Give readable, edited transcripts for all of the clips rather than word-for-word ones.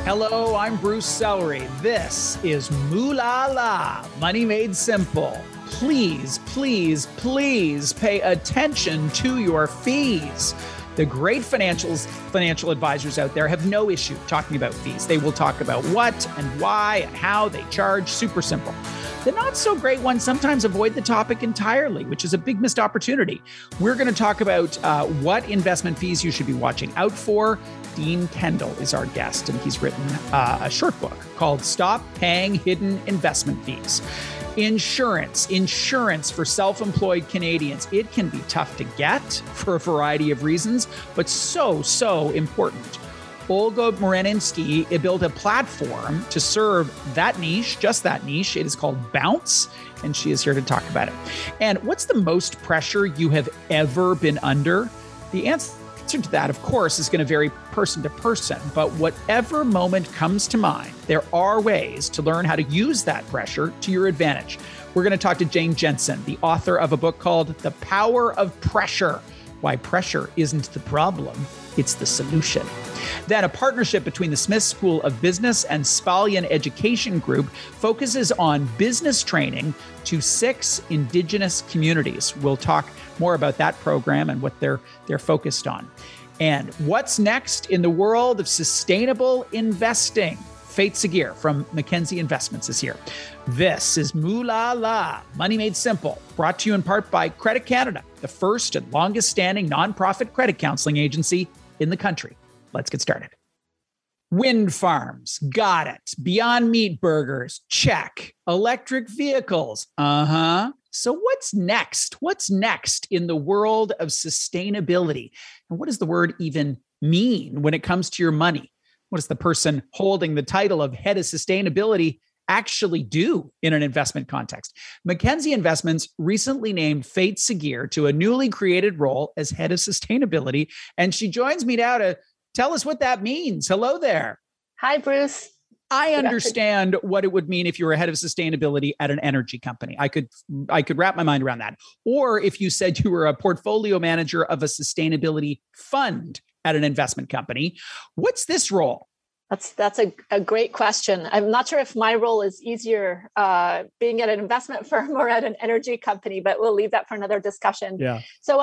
Hello, I'm Bruce Celery. This is Moolah La, Money Made Simple. Please, please, please pay attention to your fees. The great financial advisors out there have no issue talking about fees. They will talk about what and why and how they charge. Super simple. The not so great ones sometimes avoid the topic entirely, which is a big missed opportunity. We're going to talk about what investment fees you should be watching out for. Dean Kendall is our guest, and he's written a short book called Stop Paying Hidden Investment Fees. Insurance for self-employed Canadians. It can be tough to get for a variety of reasons, but so important. Olga Moreninsky built a platform to serve that niche, just that niche. It is called Bounce, and she is here to talk about it. And what's the most pressure you have ever been under? The answer to that, of course, is going to vary person to person, but whatever moment comes to mind, there are ways to learn how to use that pressure to your advantage. We're going to talk to Jane Jensen, the author of a book called The Power of Pressure: Why Pressure Isn't the Problem, It's the Solution. Then a partnership between the Smith School of Business and Spalian Education Group focuses on business training to 6 Indigenous communities. We'll talk more about that program and what they're focused on. And what's next in the world of sustainable investing? Fate Sagir from Mackenzie Investments is here. This is Moolah La, Money Made Simple, brought to you in part by Credit Canada, the first and longest standing nonprofit credit counseling agency in the country. Let's get started. Wind farms, got it. Beyond Meat burgers, check. Electric vehicles, So what's next? What's next in the world of sustainability? And what does the word even mean when it comes to your money? What does the person holding the title of head of sustainability actually do in an investment context? Mackenzie Investments recently named Fate Sagir to a newly created role as head of sustainability, and she joins me now to tell us what that means. Hello there. Hi, Bruce. I understand what it would mean if you were a head of sustainability at an energy company. I could wrap my mind around that. Or if you said you were a portfolio manager of a sustainability fund at an investment company. What's this role? That's a great question. I'm not sure if my role is easier being at an investment firm or at an energy company, but we'll leave that for another discussion. Yeah. So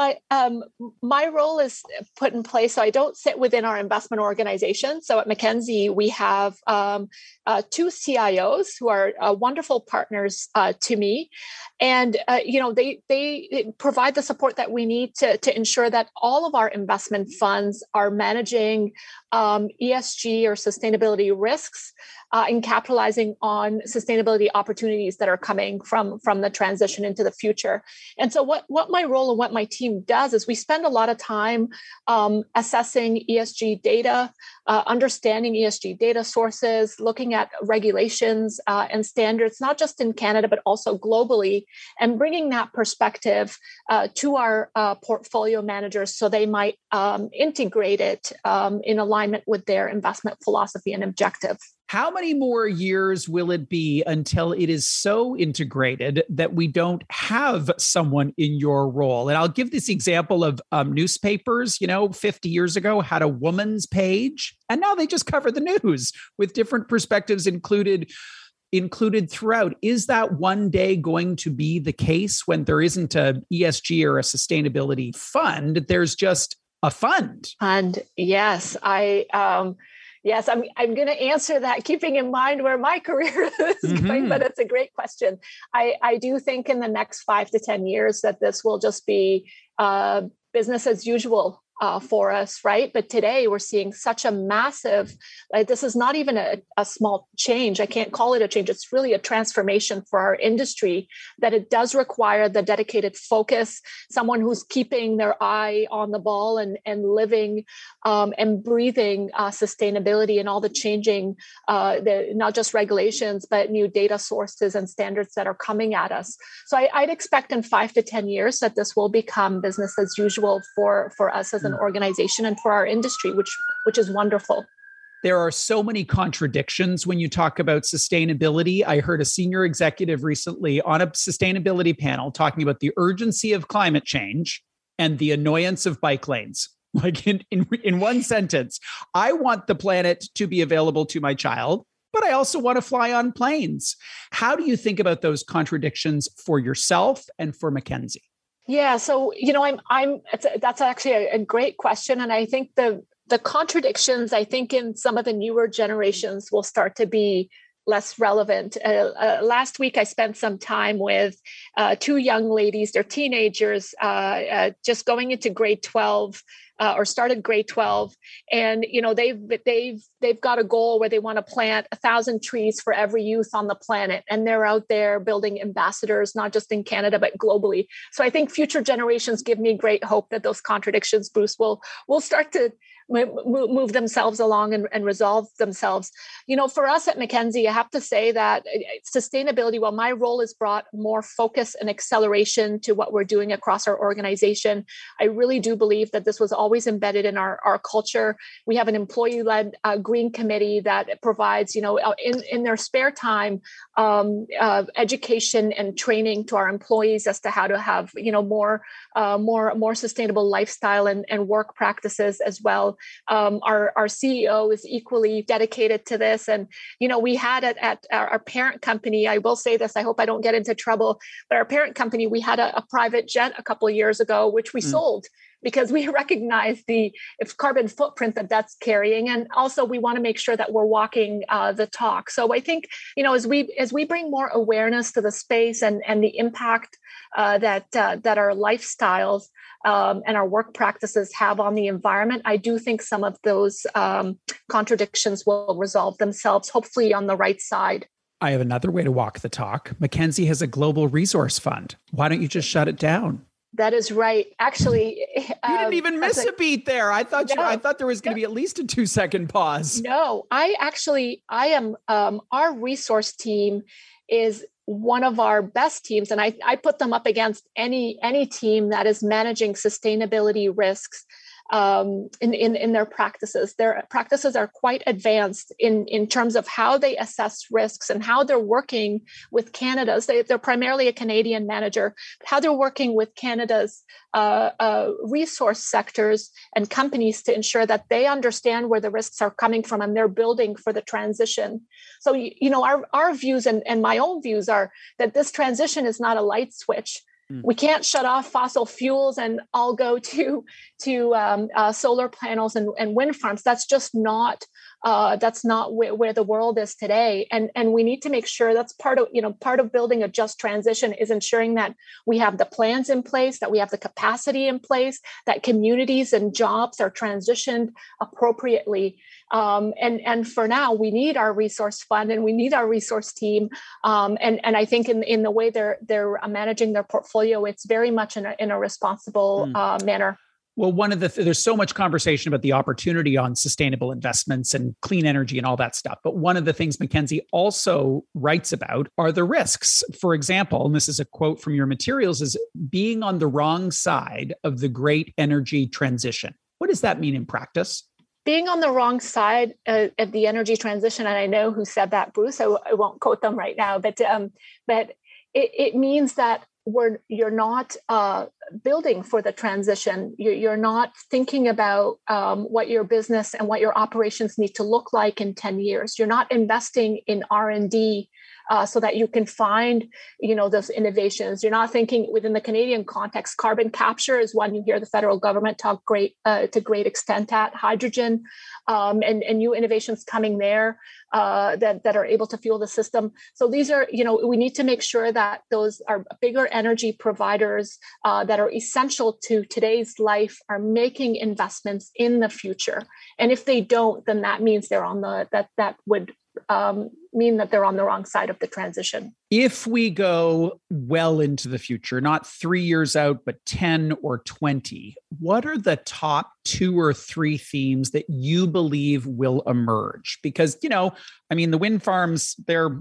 my role is put in place. So I don't sit within our investment organization. So at Mackenzie, we have 2 CIOs who are wonderful partners to me. And, they provide the support that we need to ensure that all of our investment funds are managing ESG or sustainability risks and capitalizing on sustainability opportunities that are coming from the transition into the future. And so what my role and what my team does is we spend a lot of time assessing ESG data, understanding ESG data sources, looking at regulations and standards, not just in Canada, but also globally, and bringing that perspective to our portfolio managers so they might integrate it in alignment with their investment philosophy and objective. How many more years will it be until it is so integrated that we don't have someone in your role? And I'll give this example of newspapers, 50 years ago had a woman's page, and now they just cover the news with different perspectives included throughout. Is that one day going to be the case when there isn't a ESG or a sustainability fund? There's just a fund. And yes, Yes, I'm going to answer that, keeping in mind where my career is going, but it's a great question. I do think in the next 5 to 10 years that this will just be business as usual for us, right? But today we're seeing such a massive, this is not even a small change. I can't call it a change. It's really a transformation for our industry, that it does require the dedicated focus, someone who's keeping their eye on the ball and living and breathing sustainability and all the changing, not just regulations, but new data sources and standards that are coming at us. So I'd expect in 5 to 10 years that this will become business as usual for us as an organization and for our industry, which is wonderful. There are so many contradictions when you talk about sustainability. I heard a senior executive recently on a sustainability panel talking about the urgency of climate change and the annoyance of bike lanes. Like in one sentence, I want the planet to be available to my child, but I also want to fly on planes. How do you think about those contradictions for yourself and for Mackenzie? Yeah, so that's actually a great question, and I think the contradictions, I think in some of the newer generations will start to be less relevant. Last week, I spent some time with two young ladies. They're teenagers, just going into grade 12. Or started grade 12, and they've got a goal where they want to plant 1,000 trees for every youth on the planet, and they're out there building ambassadors, not just in Canada but globally. So I think future generations give me great hope that those contradictions, Bruce, will start to move themselves along and resolve themselves. For us at Mackenzie, I have to say that sustainability, while my role has brought more focus and acceleration to what we're doing across our organization, I really do believe that this was always embedded in our culture. We have an employee-led green committee that provides, in their spare time, education and training to our employees as to how to have, more sustainable lifestyle and work practices as well. Our CEO is equally dedicated to this. And, we had it at our parent company. I will say this, I hope I don't get into trouble, but our parent company, we had a private jet a couple of years ago, which we sold because we recognize the carbon footprint that's carrying. And also we want to make sure that we're walking the talk. So I think, as we bring more awareness to the space and the impact that our lifestyles and our work practices have on the environment, I do think some of those contradictions will resolve themselves, hopefully on the right side. I have another way to walk the talk. Mackenzie has a global resource fund. Why don't you just shut it down? That is right. Actually, you didn't even miss a beat there. I thought there was going to be at least a 2-second pause. No, I am. Our resource team is one of our best teams, and I put them up against any team that is managing sustainability risks in their practices. Their practices are quite advanced in terms of how they assess risks and how they're working with Canada's. They're primarily a Canadian manager, how they're working with Canada's resource sectors and companies to ensure that they understand where the risks are coming from and they're building for the transition. So, our views and my own views are that this transition is not a light switch. We can't shut off fossil fuels and all go to solar panels and wind farms. That's just not where the world is today. And we need to make sure that's part of building a just transition is ensuring that we have the plans in place, that we have the capacity in place, that communities and jobs are transitioned appropriately. And for now, we need our resource fund and we need our resource team. And I think in the way they're managing their portfolio, it's very much in a responsible manner. Well, there's so much conversation about the opportunity on sustainable investments and clean energy and all that stuff. But one of the things Mackenzie also writes about are the risks. For example, and this is a quote from your materials, is being on the wrong side of the great energy transition. What does that mean in practice? Being on the wrong side of the energy transition, and I know who said that, Bruce, I won't quote them right now, but it means that you're not building for the transition. You're not thinking about what your business and what your operations need to look like in 10 years. You're not investing in R&D so that you can find, those innovations. You're not thinking within the Canadian context. Carbon capture is one you hear the federal government talk to great extent at. Hydrogen and new innovations coming there that are able to fuel the system. So these are, we need to make sure that those are bigger energy providers that are essential to today's life are making investments in the future. And if they don't, then that means they're that would mean that they're on the wrong side of the transition. If we go well into the future, not 3 years out, but 10 or 20, what are the top 2 or 3 themes that you believe will emerge? Because, the wind farms, they're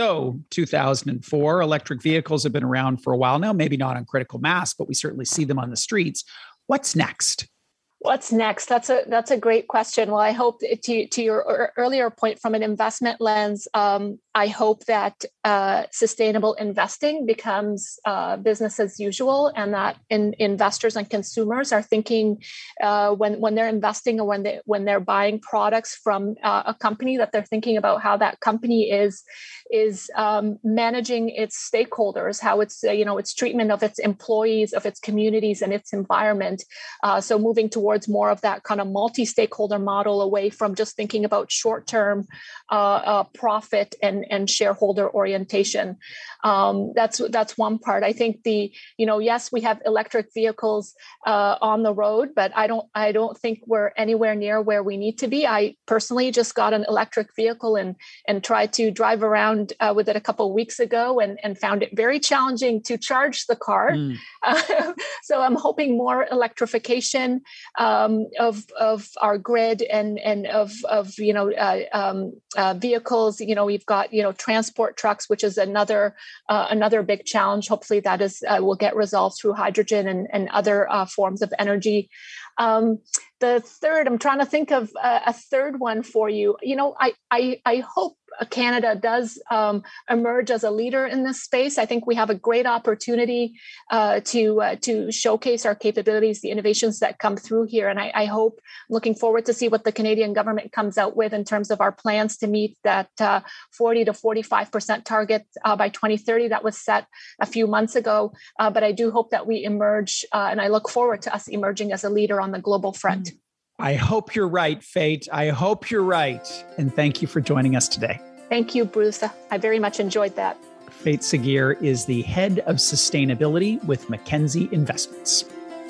2004. Electric vehicles have been around for a while now, maybe not on critical mass, but we certainly see them on the streets. What's next? What's next? That's a great question. Well, I hope to your earlier point from an investment lens, I hope that sustainable investing becomes business as usual, and that investors and consumers are thinking when they're investing or when they're buying products from a company, that they're thinking about how that company is managing its stakeholders, how it's its treatment of its employees, of its communities, and its environment. So moving towards more of that kind of multi-stakeholder model, away from just thinking about short-term profit and shareholder orientation. That's one part. I think yes, we have electric vehicles on the road, but I don't think we're anywhere near where we need to be. I personally just got an electric vehicle and tried to drive around with it a couple of weeks ago and found it very challenging to charge the car. So I'm hoping more electrification of our grid and of vehicles. We've got transport trucks, which is another big challenge. Hopefully that will get resolved through hydrogen and other forms of energy. The third, I'm trying to think of a third one for you. I hope Canada does emerge as a leader in this space. I think we have a great opportunity to showcase our capabilities, the innovations that come through here. And I hope, looking forward to see what the Canadian government comes out with in terms of our plans to meet that 40 to 45% target by 2030 that was set a few months ago. But I do hope that we emerge, and I look forward to us emerging as a leader on the global front. I hope you're right, Fate. I hope you're right. And thank you for joining us today. Thank you, Bruce. I very much enjoyed that. Fate Saghir is the head of sustainability with Mackenzie Investments.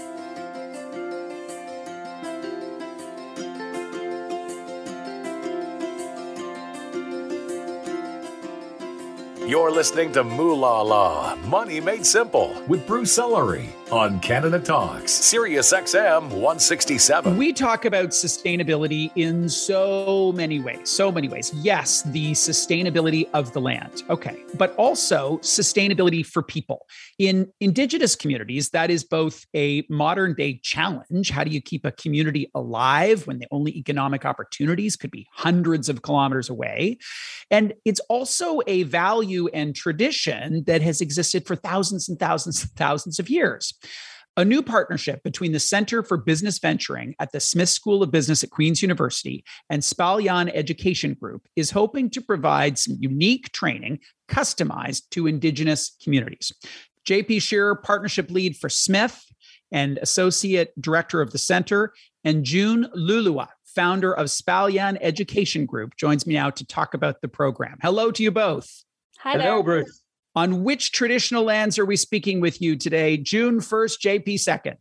You're listening to Moolah Law, Money Made Simple, with Bruce Ellery on Canada Talks, Sirius XM 167. We talk about sustainability in so many ways. Yes, the sustainability of the land. Okay. But also sustainability for people. In Indigenous communities, that is both a modern day challenge. How do you keep a community alive when the only economic opportunities could be hundreds of kilometers away? And it's also a value and tradition that has existed for thousands and thousands and thousands of years. A new partnership between the Center for Business Venturing at the Smith School of Business at Queen's University and Spaljan Education Group is hoping to provide some unique training customized to Indigenous communities. JP Shearer, partnership lead for Smith and associate director of the center, and June Lulua, founder of Spaljan Education Group, joins me now to talk about the program. Hello to you both. Hi there. Hello, Bruce. On which traditional lands are we speaking with you today? June 1st, JP 2nd.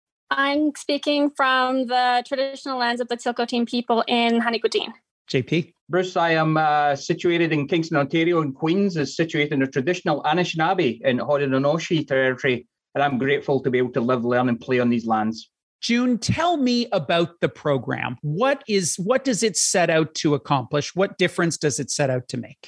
I'm speaking from the traditional lands of the Tsilhqot'in people in Hanikotin. JP? Bruce, I am situated in Kingston, Ontario, and Queens is situated in the traditional Anishinaabe in Haudenosaunee territory, and I'm grateful to be able to live, learn, and play on these lands. June, tell me about the program. What does it set out to accomplish? What difference does it set out to make?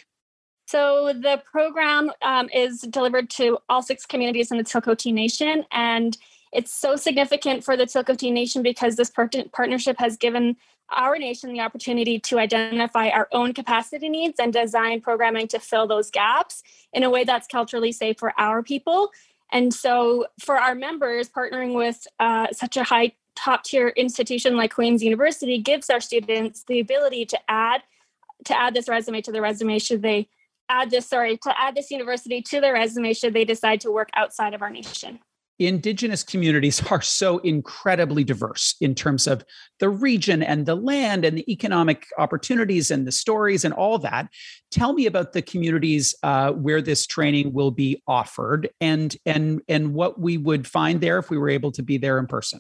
So the program is delivered to all 6 communities in the Tsilhqot'in Nation, and it's so significant for the Tsilhqot'in Nation because this partnership has given our nation the opportunity to identify our own capacity needs and design programming to fill those gaps in a way that's culturally safe for our people. And so for our members, partnering with such a high top-tier institution like Queen's University gives our students the ability to add this resume to their resume should they add this university to their resume should they decide to work outside of our nation. Indigenous communities are so incredibly diverse in terms of the region and the land and the economic opportunities and the stories and all that. Tell me about the communities where this training will be offered and what we would find there if we were able to be there in person.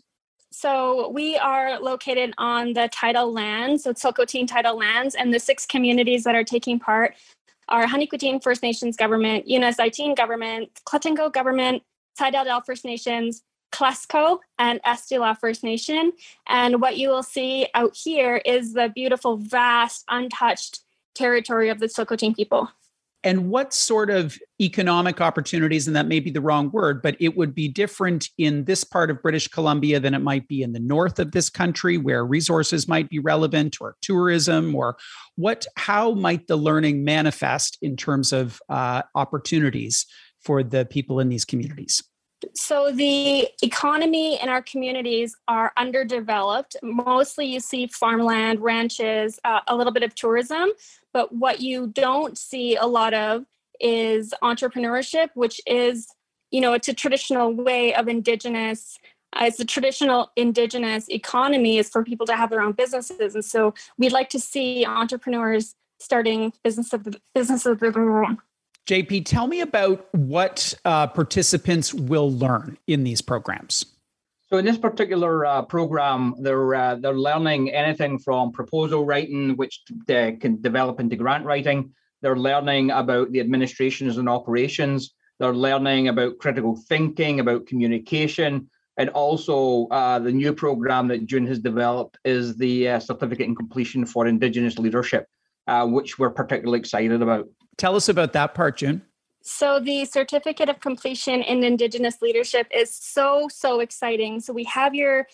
So we are located on the tidal lands, so Tsilhqot'in tidal lands, and the 6 communities that are taking part are Hanikotin First Nations government, Unasaitin government, Klatengo government, Tidal First Nations, Klesko, and Estila First Nation. And what you will see out here is the beautiful, vast, untouched territory of the Tsilhqot'in people. And what sort of economic opportunities, and that may be the wrong word, but it would be different in this part of British Columbia than it might be in the north of this country, where resources might be relevant, or tourism, or how might the learning manifest in terms of opportunities for the people in these communities? So the economy in our communities are underdeveloped. Mostly you see farmland, ranches, a little bit of tourism. But what you don't see a lot of is entrepreneurship, which is, it's a traditional way of Indigenous. It's a traditional Indigenous economy is for people to have their own businesses. And so we'd like to see entrepreneurs starting businesses of their own. JP, tell me about what participants will learn in these programs. So in this particular program, they're learning anything from proposal writing, which can develop into grant writing. They're learning about the administrations and operations. They're learning about critical thinking, about communication, and also the new program that June has developed is the Certificate in Completion for Indigenous Leadership, which we're particularly excited about. Tell us about that part, June. So the Certificate of Completion in Indigenous Leadership is so exciting. So we have your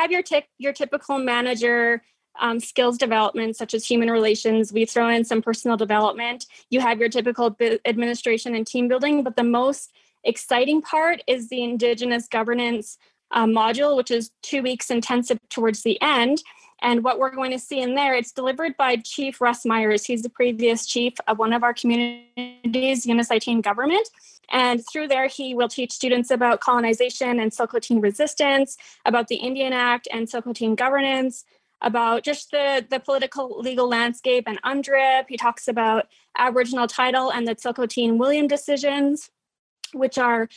typical manager skills development, such as human relations. We throw in some personal development. You have your typical administration and team building, but the most exciting part is the Indigenous governance module, which is 2 weeks intensive towards the end. And what we're going to see in there, it's delivered by Chief Russ Myers. He's the previous chief of one of our communities, Unisciteen Government. And through there, he will teach students about colonization and Tsilhqot'in resistance, about the Indian Act and Tsilhqot'in governance, about just the political legal landscape and UNDRIP. He talks about Aboriginal title and the Tsilhqot'in William decisions, which are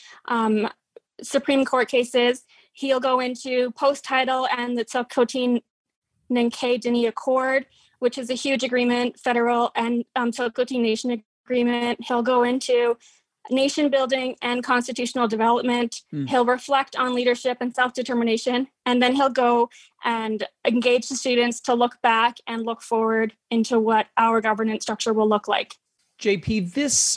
Supreme Court cases. He'll go into post-title and the Tsilhqot'in Ninkay Dini Accord, which is a huge agreement, federal and Tsilhqot'in Nation agreement. He'll go into nation building and constitutional development. He'll reflect on leadership and self-determination, and then he'll go and engage the students to look back and look forward into what our governance structure will look like. JP,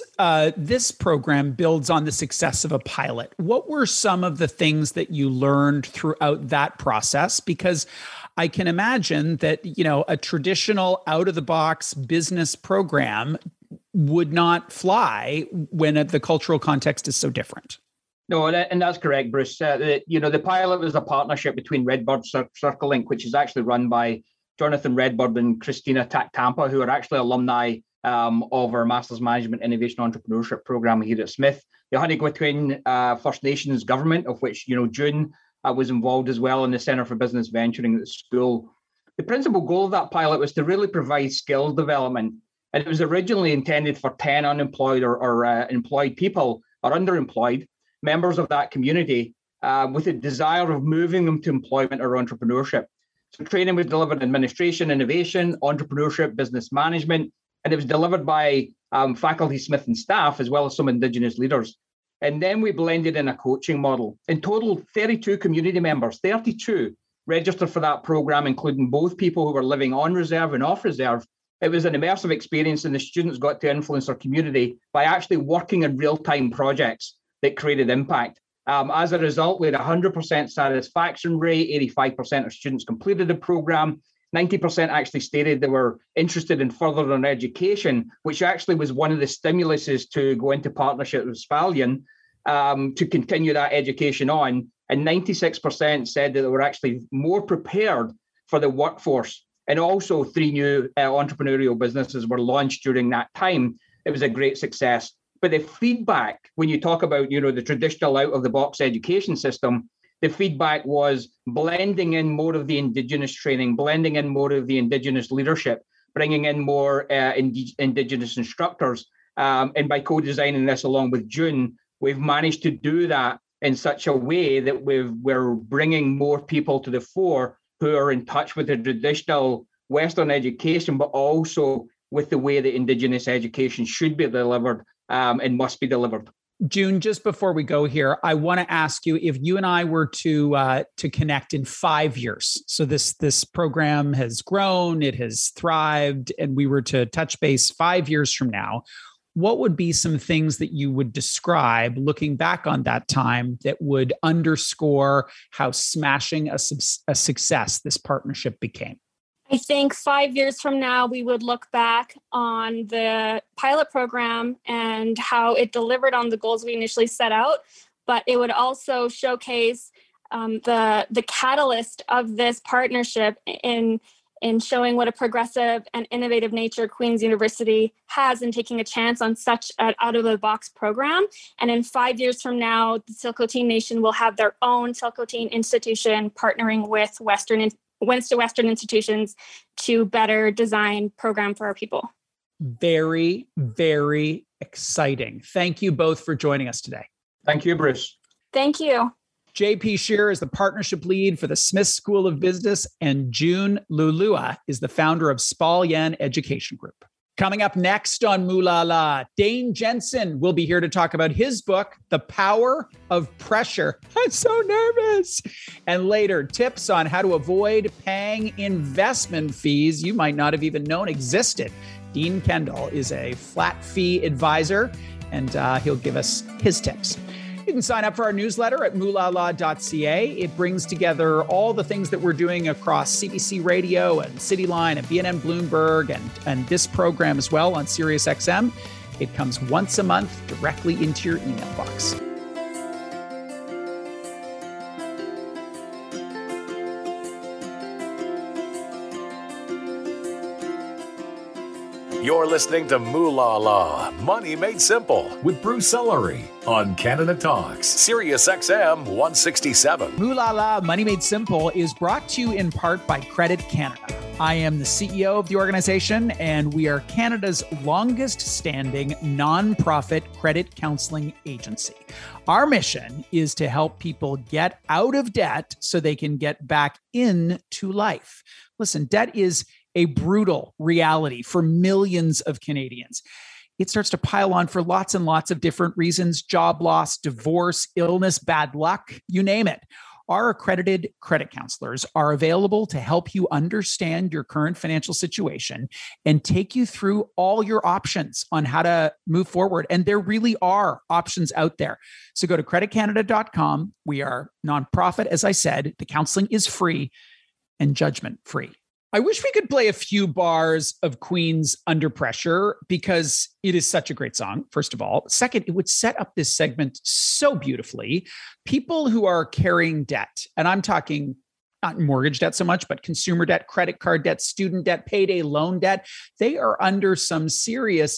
this program builds on the success of a pilot. What were some of the things that you learned throughout that process? Because I can imagine that, a traditional out-of-the-box business program would not fly when the cultural context is so different. No, and that's correct, Bruce. The pilot was a partnership between Redbird Circle Link, which is actually run by Jonathan Redbird and Christina Taktampa, who are actually alumni of our Masters Management Innovation Entrepreneurship program here at Smith. The Hanigwitwin First Nations government, of which June was involved as well in the Centre for Business Venturing at the school. The principal goal of that pilot was to really provide skills development, and it was originally intended for 10 unemployed or employed people or underemployed members of that community with a desire of moving them to employment or entrepreneurship. So training was delivered in administration, innovation, entrepreneurship, business management, and it was delivered by faculty, Smith and staff, as well as some Indigenous leaders. And then we blended in a coaching model. In total, 32 community members, 32 registered for that program, including both people who were living on reserve and off reserve. It was an immersive experience, and the students got to influence their community by actually working in real-time projects that created impact. As a result, we had a 100% satisfaction rate. 85% of students completed the program. 90% actually stated they were interested in furthering education, which actually was one of the stimuluses to go into partnership with Spalian to continue that education on. And 96% said that they were actually more prepared for the workforce. And also 3 new entrepreneurial businesses were launched during that time. It was a great success. But the feedback, when you talk about, the traditional out-of-the-box education system, the feedback was blending in more of the Indigenous training, blending in more of the Indigenous leadership, bringing in more Indigenous instructors. And by co-designing this along with June, we've managed to do that in such a way that we're bringing more people to the fore who are in touch with the traditional Western education, but also with the way that Indigenous education should be delivered and must be delivered. June, just before we go here, I want to ask you if you and I were to connect in 5 years. So this program has grown, it has thrived, and we were to touch base 5 years from now. what would be some things that you would describe looking back on that time that would underscore how smashing a success this partnership became? I think 5 years from now, we would look back on the pilot program and how it delivered on the goals we initially set out, but it would also showcase the catalyst of this partnership in showing what a progressive and innovative nature Queen's University has in taking a chance on such an out-of-the-box program. And in 5 years from now, the Tsilhqot'in Nation will have their own Tsilhqot'in institution partnering with Western institutions to better design program for our people. Very, very exciting. Thank you both for joining us today. Thank you, Bruce. Thank you. JP Scheer is the partnership lead for the Smith School of Business, and June Lulua is the founder of Spaljen Education Group. Coming up next on Mooh La La, Dane Jensen will be here to talk about his book, The Power of Pressure. I'm so nervous. And later, tips on how to avoid paying investment fees you might not have even known existed. Dean Kendall is a flat fee advisor, and he'll give us his tips. You can sign up for our newsletter at moohlala.ca. It brings together all the things that we're doing across CBC Radio and Cityline and BNN Bloomberg and this program as well on SiriusXM. It comes once a month directly into your email box. You're listening to Mooh La La, Money Made Simple with Bruce Ellery on Canada Talks, SiriusXM 167. Mooh La La, Money Made Simple is brought to you in part by Credit Canada. I am the CEO of the organization, and we are Canada's longest standing nonprofit credit counseling agency. Our mission is to help people get out of debt so they can get back into life. Listen, debt is a brutal reality for millions of Canadians. It starts to pile on for lots and lots of different reasons: job loss, divorce, illness, bad luck, you name it. Our accredited credit counselors are available to help you understand your current financial situation and take you through all your options on how to move forward. And there really are options out there. So go to creditcanada.com. We are nonprofit, as I said. The counseling is free and judgment free. I wish we could play a few bars of Queen's Under Pressure because it is such a great song, first of all. Second, it would set up this segment so beautifully. People who are carrying debt, and I'm talking not mortgage debt so much, but consumer debt, credit card debt, student debt, payday loan debt, they are under some serious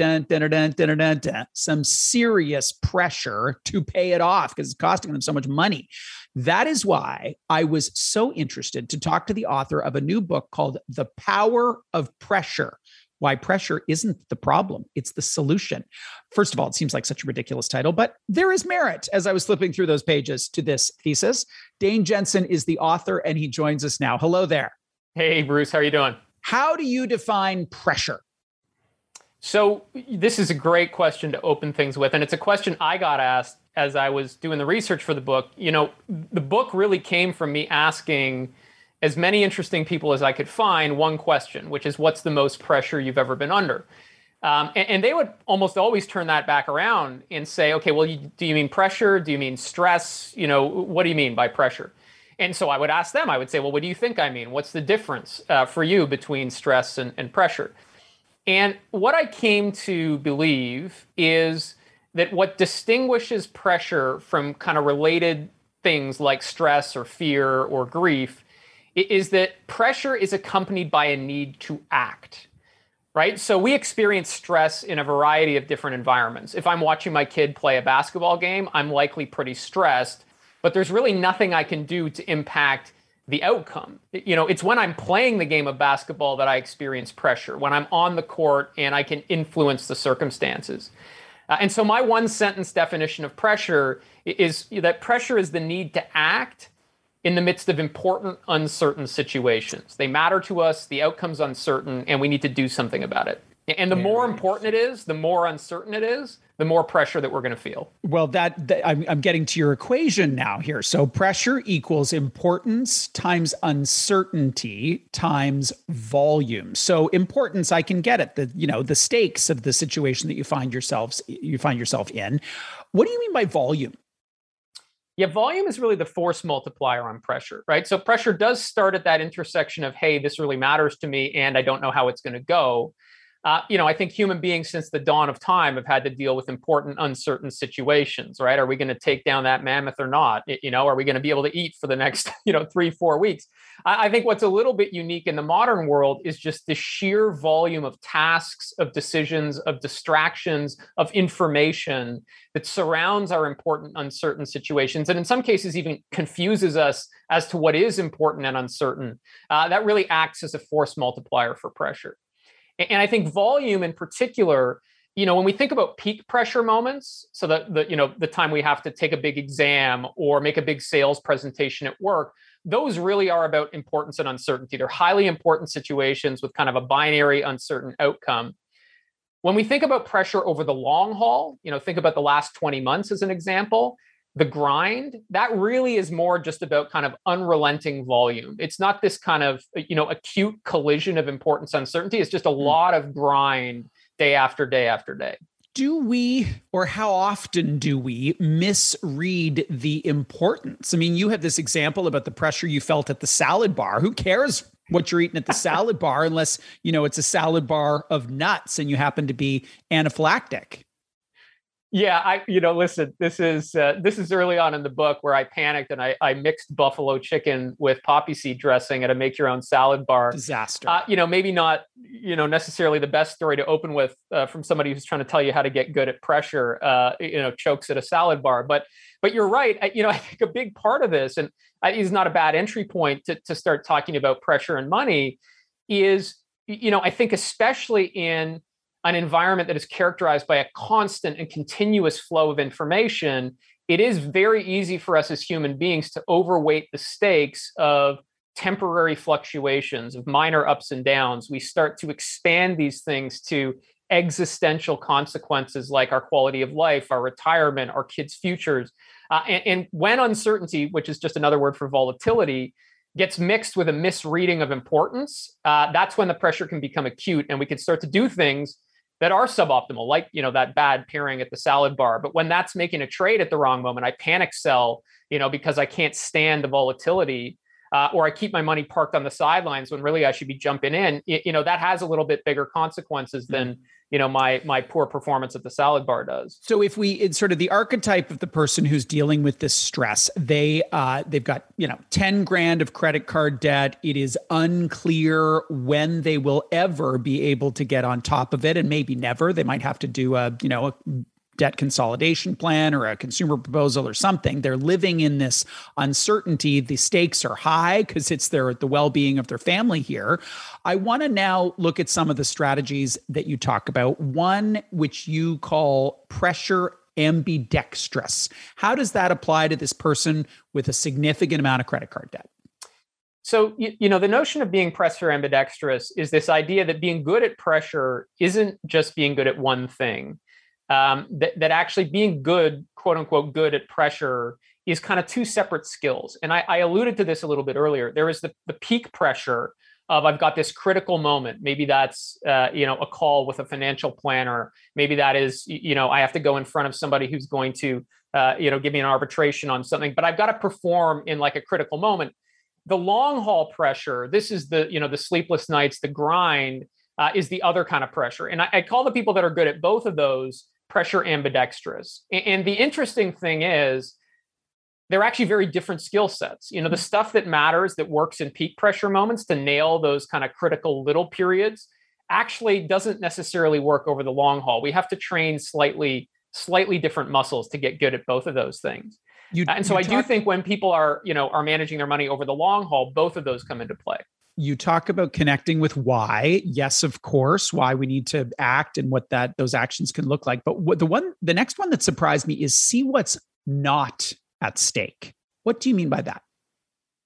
some serious pressure to pay it off because it's costing them so much money. That is why I was so interested to talk to the author of a new book called The Power of Pressure: Why Pressure Isn't the Problem, It's the Solution. First of all, it seems like such a ridiculous title, but there is merit as I was flipping through those pages to this thesis. Dane Jensen is the author, and he joins us now. Hello there. Hey, Bruce, how are you doing? How do you define pressure? So this is a great question to open things with, and it's a question I got asked as I was doing the research for the book. You know, the book really came from me asking as many interesting people as I could find one question, which is, what's the most pressure you've ever been under? And they would almost always turn that back around and say, okay, well, do you mean pressure? Do you mean stress? You know, what do you mean by pressure? And so I would ask them, I would say, well, what do you think I mean? What's the difference for you between stress and pressure? And what I came to believe is that what distinguishes pressure from kind of related things like stress or fear or grief is that pressure is accompanied by a need to act, right? So we experience stress in a variety of different environments. If I'm watching my kid play a basketball game, I'm likely pretty stressed, but there's really nothing I can do to impact the outcome. You know, it's when I'm playing the game of basketball that I experience pressure, when I'm on the court and I can influence the circumstances. And so my one sentence definition of pressure is that pressure is the need to act in the midst of important, uncertain situations. They matter to us, the outcome's uncertain, and we need to do something about it. And the more important it is, the more uncertain it is, the more pressure that we're going to feel. Well, I'm getting to your equation now here. So pressure equals importance times uncertainty times volume. So importance, I can get it. The stakes of the situation that you find yourself in. What do you mean by volume? Yeah, volume is really the force multiplier on pressure, right? So pressure does start at that intersection of, hey, this really matters to me, and I don't know how it's going to go. I think human beings since the dawn of time have had to deal with important, uncertain situations, right? Are we going to take down that mammoth or not? Are we going to be able to eat for the next, 3-4 weeks? I think what's a little bit unique in the modern world is just the sheer volume of tasks, of decisions, of distractions, of information that surrounds our important, uncertain situations. And in some cases, even confuses us as to what is important and uncertain. That really acts as a force multiplier for pressure. And I think volume in particular, when we think about peak pressure moments, so the time we have to take a big exam or make a big sales presentation at work, those really are about importance and uncertainty. They're highly important situations with kind of a binary uncertain outcome. When we think about pressure over the long haul, think about the last 20 months as an example, the grind, that really is more just about kind of unrelenting volume. It's not this kind of, acute collision of importance, uncertainty. It's just a lot of grind day after day after day. Do we, or how often do we misread the importance? I mean, you have this example about the pressure you felt at the salad bar. Who cares what you're eating at the salad bar unless, it's a salad bar of nuts and you happen to be anaphylactic? Yeah, listen, this is early on in the book where I panicked and I mixed buffalo chicken with poppy seed dressing at a make your own salad bar. Disaster. Maybe not, necessarily the best story to open with from somebody who's trying to tell you how to get good at pressure, chokes at a salad bar. But you're right. I think a big part of this, and is not a bad entry point to start talking about pressure and money, is, I think especially in an environment that is characterized by a constant and continuous flow of information, it is very easy for us as human beings to overweight the stakes of temporary fluctuations, of minor ups and downs. We start to expand these things to existential consequences like our quality of life, our retirement, our kids' futures. And when uncertainty, which is just another word for volatility, gets mixed with a misreading of importance, that's when the pressure can become acute and we can start to do things that are suboptimal, like, that bad pairing at the salad bar. But when that's making a trade at the wrong moment, I panic sell, because I can't stand the volatility, or I keep my money parked on the sidelines when really I should be jumping in. That has a little bit bigger consequences than, my poor performance at the salad bar does. So if it's sort of the archetype of the person who's dealing with this stress, they've got, 10 grand of credit card debt. It is unclear when they will ever be able to get on top of it, and maybe never. They might have to do a debt consolidation plan or a consumer proposal or something. They're living in this uncertainty. The stakes are high because it's the well-being of their family here. I want to now look at some of the strategies that you talk about. One, which you call pressure ambidextrous. How does that apply to this person with a significant amount of credit card debt? So, the notion of being pressure ambidextrous is this idea that being good at pressure isn't just being good at one thing. That actually being good, quote unquote, good at pressure is kind of two separate skills. And I alluded to this a little bit earlier. There is the peak pressure of I've got this critical moment. Maybe that's, a call with a financial planner. Maybe that is, I have to go in front of somebody who's going to, give me an arbitration on something, but I've got to perform in like a critical moment. The long haul pressure, this is the sleepless nights, the grind, is the other kind of pressure. And I call the people that are good at both of those pressure ambidextrous. And the interesting thing is they're actually very different skill sets. The stuff that matters, that works in peak pressure moments to nail those kind of critical little periods actually doesn't necessarily work over the long haul. We have to train slightly different muscles to get good at both of those things. I do think when people are managing their money over the long haul, both of those come into play. You talk about connecting with why. Yes, of course, why we need to act and what those actions can look like. But the next one that surprised me is see what's not at stake. What do you mean by that?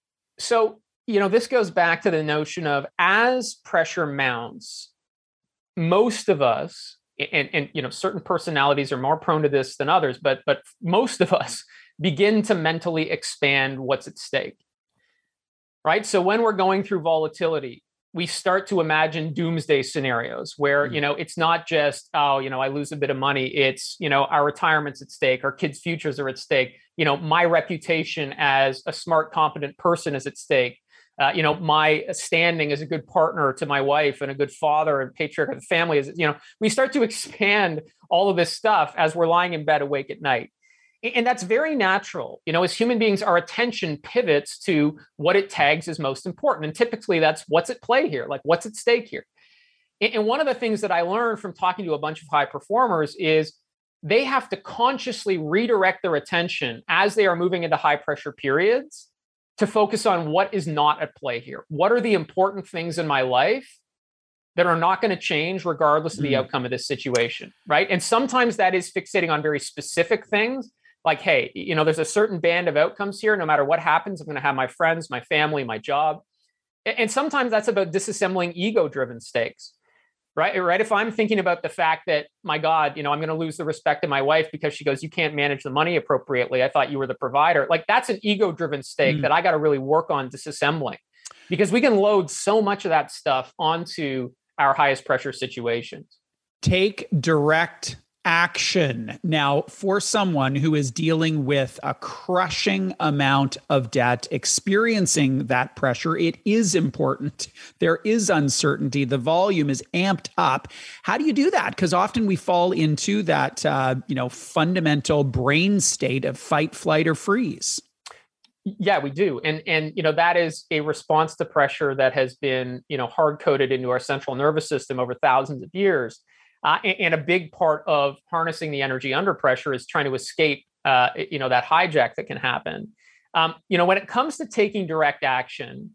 So, this goes back to the notion of as pressure mounts, most of us, and certain personalities are more prone to this than others, but most of us begin to mentally expand what's at stake, right? So when we're going through volatility, we start to imagine doomsday scenarios where, it's not just, I lose a bit of money. It's, our retirement's at stake, our kids' futures are at stake. My reputation as a smart, competent person is at stake. My standing as a good partner to my wife and a good father and patriarch of the family is, we start to expand all of this stuff as we're lying in bed awake at night. And that's very natural. As human beings, our attention pivots to what it tags as most important. And typically that's what's at play here, like what's at stake here. And one of the things that I learned from talking to a bunch of high performers is they have to consciously redirect their attention as they are moving into high pressure periods to focus on what is not at play here. What are the important things in my life that are not going to change regardless of the outcome of this situation, right? And sometimes that is fixating on very specific things. Like, hey, there's a certain band of outcomes here. No matter what happens, I'm going to have my friends, my family, my job. And sometimes that's about disassembling ego-driven stakes, right? If I'm thinking about the fact that, my God, I'm going to lose the respect of my wife because she goes, you can't manage the money appropriately. I thought you were the provider. Like, that's an ego-driven stake that I got to really work on disassembling, because we can load so much of that stuff onto our highest pressure situations. Take direct action. Now, for someone who is dealing with a crushing amount of debt, experiencing that pressure, it is important. There is uncertainty. The volume is amped up. How do you do that? Because often we fall into that, fundamental brain state of fight, flight, or freeze. Yeah, we do. And that is a response to pressure that has been, hard coded into our central nervous system over thousands of years. And a big part of harnessing the energy under pressure is trying to escape, that hijack that can happen. When it comes to taking direct action,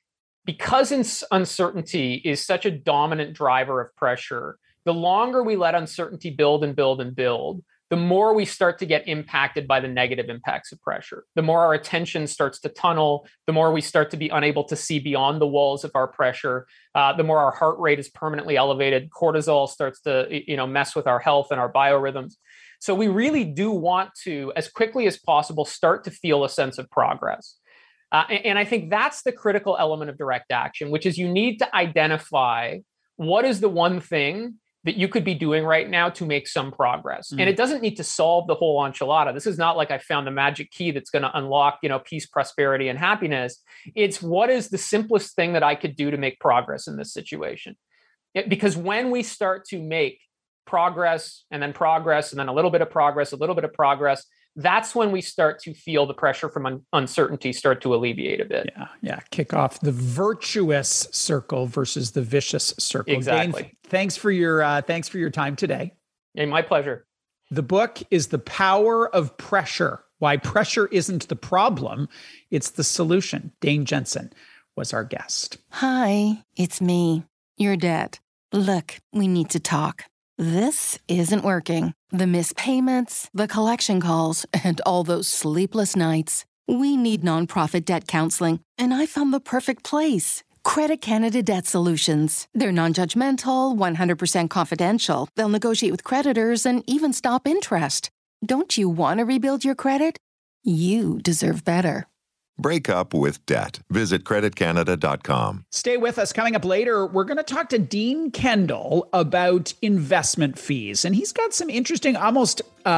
because uncertainty is such a dominant driver of pressure, the longer we let uncertainty build and build and build, the more we start to get impacted by the negative impacts of pressure. The more our attention starts to tunnel, the more we start to be unable to see beyond the walls of our pressure, the more our heart rate is permanently elevated. Cortisol starts to, mess with our health and our biorhythms. So we really do want to, as quickly as possible, start to feel a sense of progress. And I think that's the critical element of direct action, which is you need to identify what is the one thing that you could be doing right now to make some progress. And it doesn't need to solve the whole enchilada. This is not like I found the magic key that's going to unlock, peace, prosperity, and happiness. It's what is the simplest thing that I could do to make progress in this situation? Because when we start to make progress and then a little bit of progress, that's when we start to feel the pressure from uncertainty start to alleviate a bit. Yeah. Kick off the virtuous circle versus the vicious circle. Exactly. Dane, thanks for your time today. Hey, my pleasure. The book is The Power of Pressure: Why Pressure Isn't the Problem, It's the Solution. Dane Jensen was our guest. Hi, it's me, your dad. Look, we need to talk. This isn't working. The missed payments, the collection calls, and all those sleepless nights. We need nonprofit debt counseling, and I found the perfect place. Credit Canada Debt Solutions. They're non-judgmental, 100% confidential. They'll negotiate with creditors and even stop interest. Don't you want to rebuild your credit? You deserve better. Break up with debt. Visit creditcanada.com. Stay with us. Coming up later, we're going to talk to Dean Kendall about investment fees. And he's got some interesting, almost,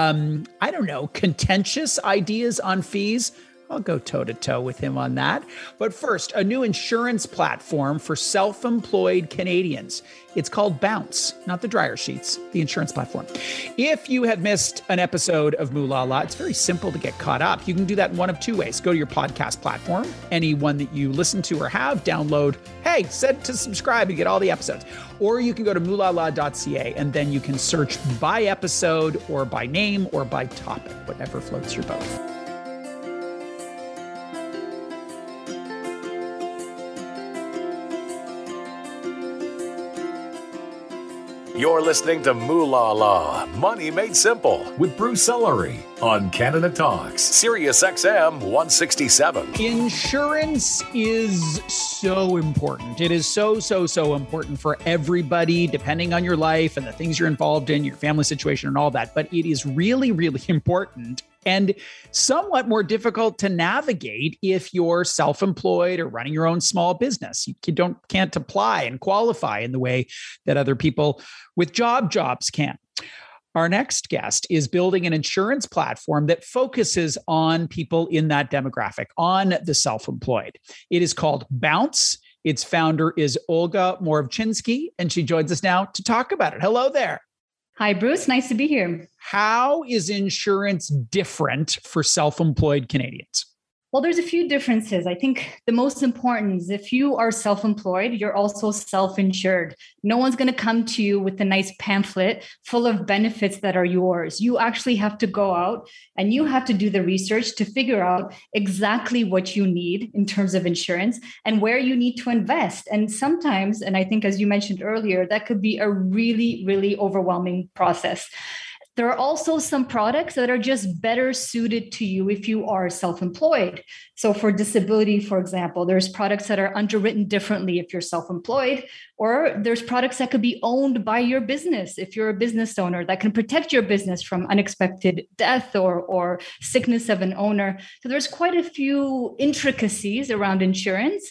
contentious ideas on fees. I'll go toe-to-toe with him on that. But first, a new insurance platform for self-employed Canadians. It's called Bounce, not the dryer sheets, the insurance platform. If you have missed an episode of Moolah La, it's very simple to get caught up. You can do that in one of two ways. Go to your podcast platform, any one that you listen to or have, download, set to subscribe and get all the episodes. Or you can go to moolahla.ca and then you can search by episode or by name or by topic, whatever floats your boat. You're listening to Moolah Law, Money Made Simple with Bruce Ellery on Canada Talks, Sirius XM 167. Insurance is so important. It is so important for everybody, depending on your life and the things you're involved in, your family situation and all that. But it is really, really important and somewhat more difficult to navigate if you're self-employed or running your own small business. You can't apply and qualify in the way that other people with jobs can. Our next guest is building an insurance platform that focuses on people in that demographic, on the self-employed. It is called Bounce. Its founder is Olga Moravchinsky, and she joins us now to talk about it. Hello there. Hi, Bruce. Nice to be here. How is insurance different for self-employed Canadians? Well, there's a few differences. I think the most important is if you are self-employed, you're also self-insured. No one's going to come to you with a nice pamphlet full of benefits that are yours. You actually have to go out and you have to do the research to figure out exactly what you need in terms of insurance and where you need to invest. And sometimes, and I think as you mentioned earlier, that could be a really, really overwhelming process. There are also some products that are just better suited to you if you are self-employed. So for disability, for example, there's products that are underwritten differently if you're self-employed, or there's products that could be owned by your business if you're a business owner that can protect your business from unexpected death or sickness of an owner. So there's quite a few intricacies around insurance,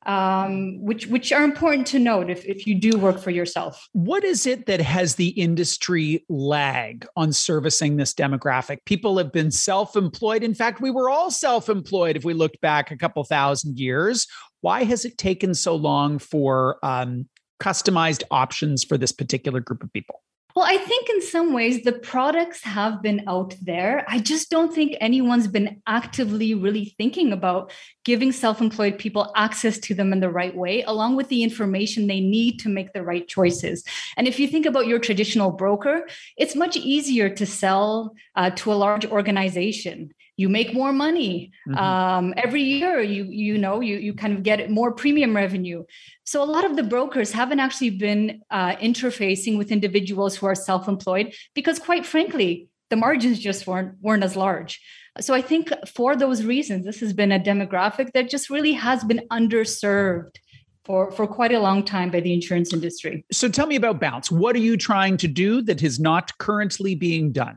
which are important to note if you do work for yourself. What is it that has the industry lag on servicing this demographic? People have been self-employed. In fact, we were all self-employed if we looked back a couple thousand years. Why has it taken so long for customized options for this particular group of people? Well, I think in some ways the products have been out there. I just don't think anyone's been actively really thinking about giving self-employed people access to them in the right way, along with the information they need to make the right choices. And if you think about your traditional broker, it's much easier to sell to a large organization. You make more money every year. You kind of get more premium revenue. So a lot of the brokers haven't actually been interfacing with individuals who are self-employed because, quite frankly, the margins just weren't as large. So I think for those reasons, this has been a demographic that just really has been underserved for quite a long time by the insurance industry. So tell me about Bounce. What are you trying to do that is not currently being done?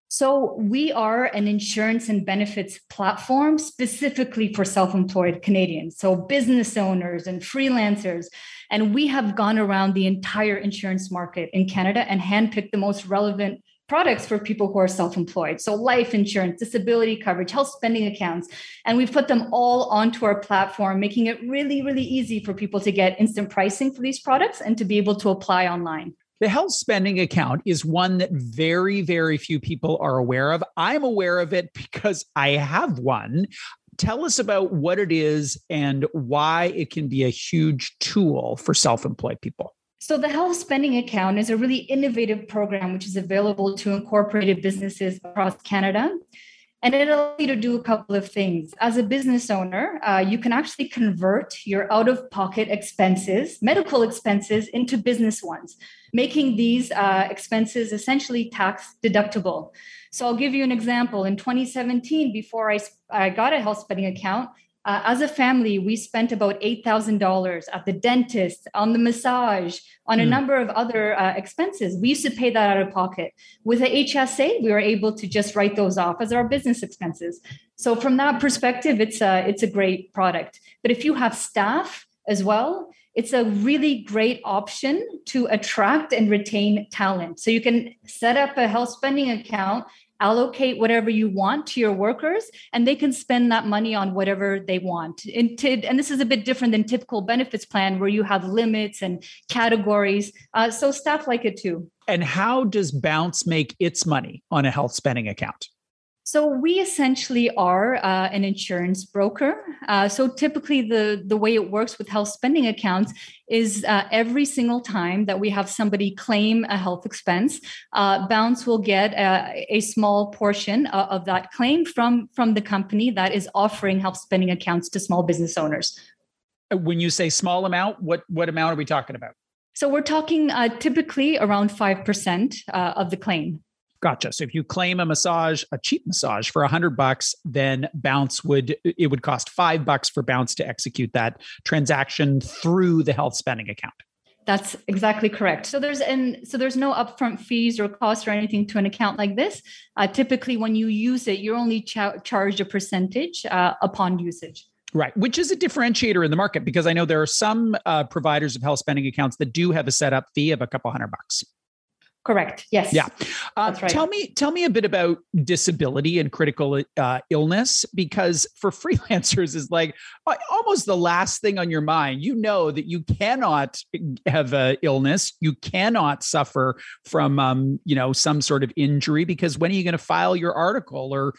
So we are an insurance and benefits platform specifically for self-employed Canadians, so business owners and freelancers. And we have gone around the entire insurance market in Canada and handpicked the most relevant products for people who are self-employed. So life insurance, disability coverage, health spending accounts. And we've put them all onto our platform, making it really, really easy for people to get instant pricing for these products and to be able to apply online. The health spending account is one that very, very few people are aware of. I'm aware of it because I have one. Tell us about what it is and why it can be a huge tool for self-employed people. So the health spending account is a really innovative program which is available to incorporated businesses across Canada. And it allows you to do a couple of things. As a business owner, you can actually convert your out-of-pocket expenses, medical expenses, into business ones, making these expenses essentially tax deductible. So I'll give you an example. In 2017, before I got a health spending account, as a family, we spent about $8,000 at the dentist, on the massage, on a number of other expenses. We used to pay that out of pocket. With the HSA, we were able to just write those off as our business expenses. So from that perspective, it's a great product. But if you have staff as well, it's a really great option to attract and retain talent. So you can set up a health spending account, allocate whatever you want to your workers, and they can spend that money on whatever they want. And this is a bit different than typical benefits plan where you have limits and categories. So staff like it too. And how does Bounce make its money on a health spending account? So we essentially are an insurance broker. So typically the way it works with health spending accounts is every single time that we have somebody claim a health expense, Bounce will get a small portion of that claim from the company that is offering health spending accounts to small business owners. When you say small amount, what amount are we talking about? So we're talking typically around 5% of the claim. Gotcha. So if you claim a massage, a cheap massage for $100, then Bounce would cost $5 for Bounce to execute that transaction through the health spending account. That's exactly correct. So there's no upfront fees or costs or anything to an account like this. Typically, when you use it, you're only charged a percentage upon usage. Right, which is a differentiator in the market because I know there are some providers of health spending accounts that do have a setup fee of a couple $100. Correct. Yes. Yeah. That's right. Tell me a bit about disability and critical illness, because for freelancers is like almost the last thing on your mind. You know that you cannot have an illness, you cannot suffer from some sort of injury, because when are you going to file your article or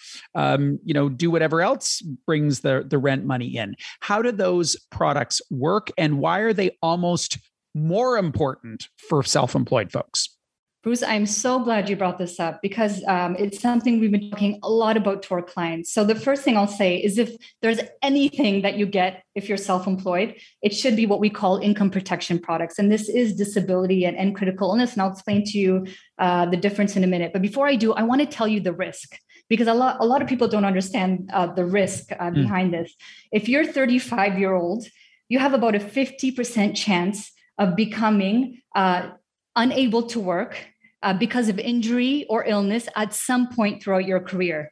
do whatever else brings the rent money in? How do those products work, and why are they almost more important for self-employed folks? Bruce, I'm so glad you brought this up because it's something we've been talking a lot about to our clients. So the first thing I'll say is if there's anything that you get if you're self-employed, it should be what we call income protection products. And this is disability and critical illness. And I'll explain to you the difference in a minute. But before I do, I want to tell you the risk, because a lot of people don't understand the risk behind this. If you're 35-year-old, you have about a 50% chance of becoming unable to work because of injury or illness at some point throughout your career,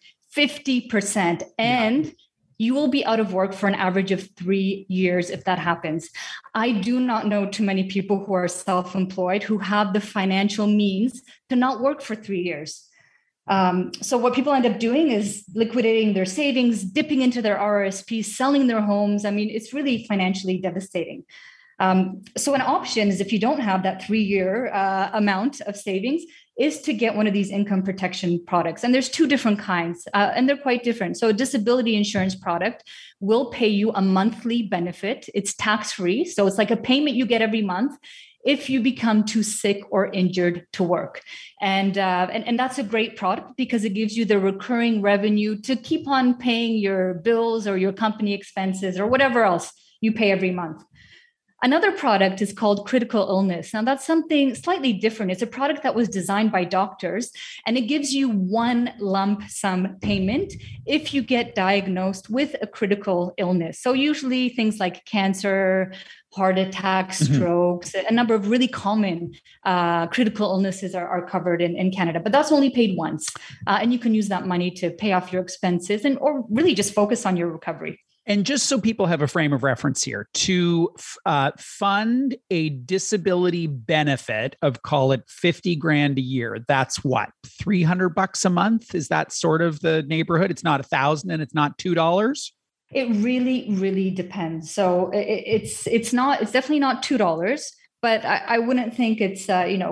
50%. And you will be out of work for an average of 3 years if that happens. I do not know too many people who are self-employed who have the financial means to not work for 3 years. So what people end up doing is liquidating their savings, dipping into their RRSP, selling their homes. I mean, it's really financially devastating. So an option is, if you don't have that 3-year amount of savings, is to get one of these income protection products. And there's two different kinds, and they're quite different. So a disability insurance product will pay you a monthly benefit. It's tax-free. So it's like a payment you get every month if you become too sick or injured to work. And that's a great product because it gives you the recurring revenue to keep on paying your bills or your company expenses or whatever else you pay every month. Another product is called critical illness. Now, that's something slightly different. It's a product that was designed by doctors, and it gives you one lump sum payment if you get diagnosed with a critical illness. So usually things like cancer, heart attacks, strokes, a number of really common critical illnesses are covered in Canada, but that's only paid once. And you can use that money to pay off your expenses or really just focus on your recovery. And just so people have a frame of reference here, to fund a disability benefit of, call it 50 grand a year, that's what, $300 a month? Is that sort of the neighborhood? It's not $1,000 and it's not $2? It really, really depends. So it's definitely not $2, but I wouldn't think it's,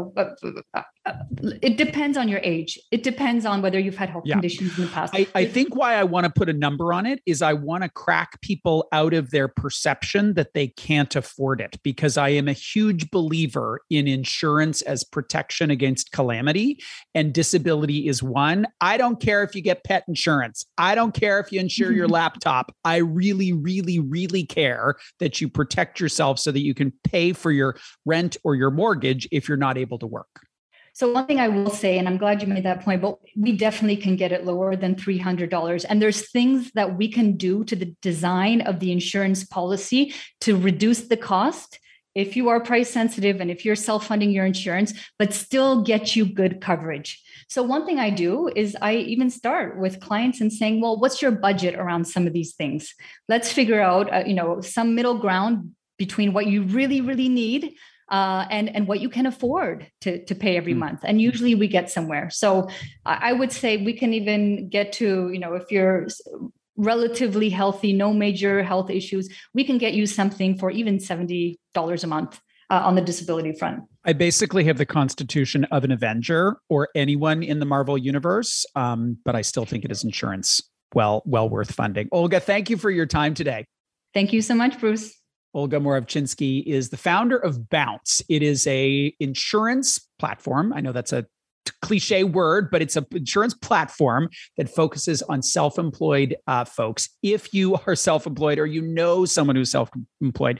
it depends on your age. It depends on whether you've had health conditions in the past. I think why I want to put a number on it is I want to crack people out of their perception that they can't afford it, because I am a huge believer in insurance as protection against calamity, and disability is one. I don't care if you get pet insurance. I don't care if you insure your laptop. I really, really, really care that you protect yourself so that you can pay for your rent or your mortgage if you're not able to work. So one thing I will say, and I'm glad you made that point, but we definitely can get it lower than $300. And there's things that we can do to the design of the insurance policy to reduce the cost if you are price sensitive and if you're self-funding your insurance, but still get you good coverage. So one thing I do is I even start with clients and saying, well, what's your budget around some of these things? Let's figure out, some middle ground between what you really, really need and what you can afford to pay every month. And usually we get somewhere. So I would say we can even get to, if you're relatively healthy, no major health issues, we can get you something for even $70 a month on the disability front. I basically have the constitution of an Avenger or anyone in the Marvel universe, but I still think it is insurance well worth funding. Olga, thank you for your time today. Thank you so much, Bruce. Olga Moravchinsky is the founder of Bounce. It is a insurance platform. I know that's a cliche word, but it's an insurance platform that focuses on self-employed folks. If you are self-employed or you know someone who's self-employed,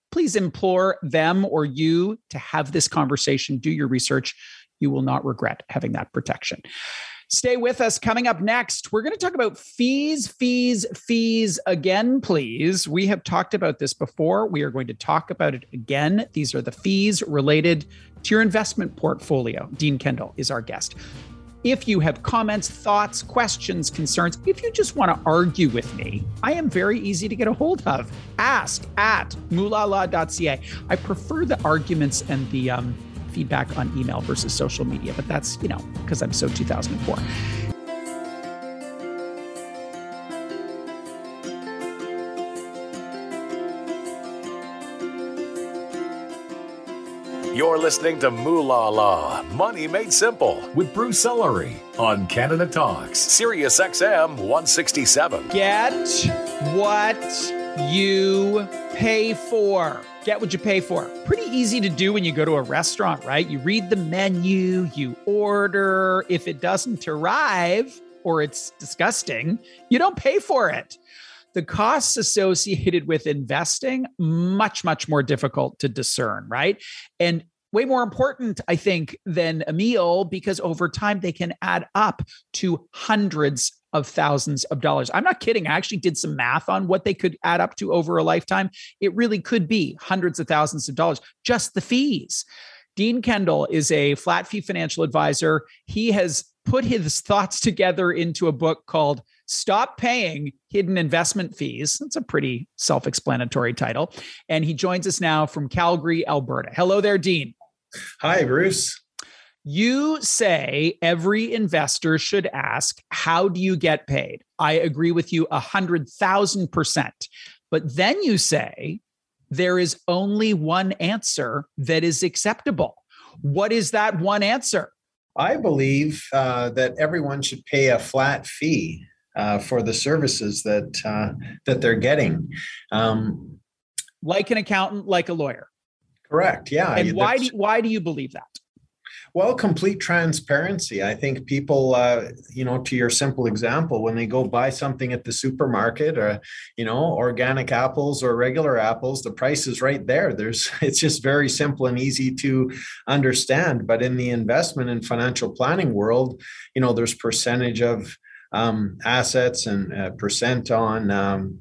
please implore them or you to have this conversation. Do your research. You will not regret having that protection. Stay with us. Coming up next, we're going to talk about fees again, please. We have talked about this before. We are going to talk about it again. These are the fees related to your investment portfolio. Dean Kendall is our guest. If you have comments, thoughts, questions, concerns, if you just want to argue with me, I am very easy to get a hold of. ask@moolala.ca. I prefer the arguments and the feedback on email versus social media, but that's, because I'm so 2004. You're listening to Moolah Law, Money Made Simple with Bruce Ellery on Canada Talks, Sirius XM 167. Get what you pay for. Get what you pay for. Pretty easy to do when you go to a restaurant, right? You read the menu, you order. If it doesn't arrive or it's disgusting, you don't pay for it. The costs associated with investing, much, much more difficult to discern, right? And way more important, I think, than a meal, because over time they can add up to hundreds of thousands of dollars. I'm not kidding. I actually did some math on what they could add up to over a lifetime. It really could be hundreds of thousands of dollars, just the fees. Dean Kendall is a flat fee financial advisor. He has put his thoughts together into a book called Stop Paying Hidden Investment Fees. That's a pretty self-explanatory title. And he joins us now from Calgary, Alberta. Hello there, Dean. Hi, Bruce. You say every investor should ask, how do you get paid? I agree with you 100,000%. But then you say there is only one answer that is acceptable. What is that one answer? I believe that everyone should pay a flat fee for the services that they're getting. Like an accountant, like a lawyer. Correct. Yeah. And why do you believe that? Well, complete transparency. I think people, to your simple example, when they go buy something at the supermarket or, organic apples or regular apples, the price is right there. It's just very simple and easy to understand. But in the investment and financial planning world, there's percentage of assets and percent on,